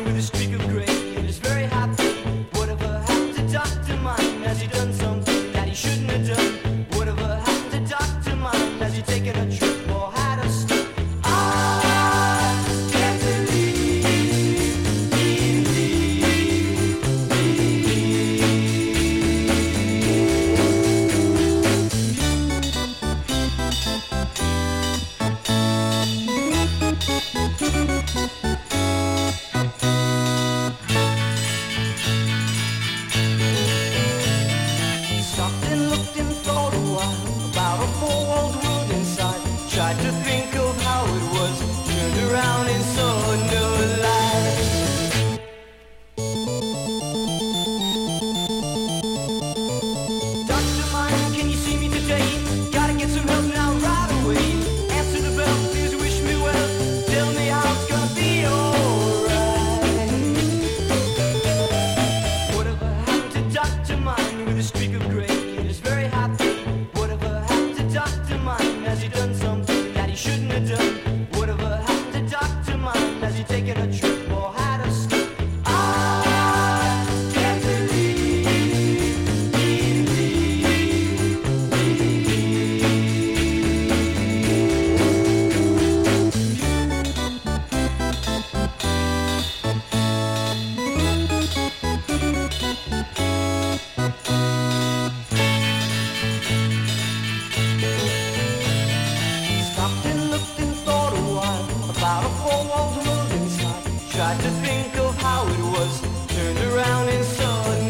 mine with a streak of grey. And is very happy. Whatever happened to Dr. Mine? Has he done something that he shouldn't have done? Whatever happened to Dr. Mine? Has he taken a trip or had a stop? I can't believe stopped and looked and thought a while about a four-walled world inside. Tried to think of how it was, turned around and saw no light. Dr. Mine, can you see me today? Gotta get some help now right away. Answer the bell, please wish me well. Tell me how it's gonna be alright. Whatever happened to Dr. Mine with a streak of grey? And is very happy. Whatever happened to Dr. Mine? Has he done something that he shouldn't have done? Whatever happened to Dr. Mine? Has he taken a trip or had a stop? I can't believe stopped and looked and thought a while about a four-walled world inside. Tried to think of how it was, turned around and saw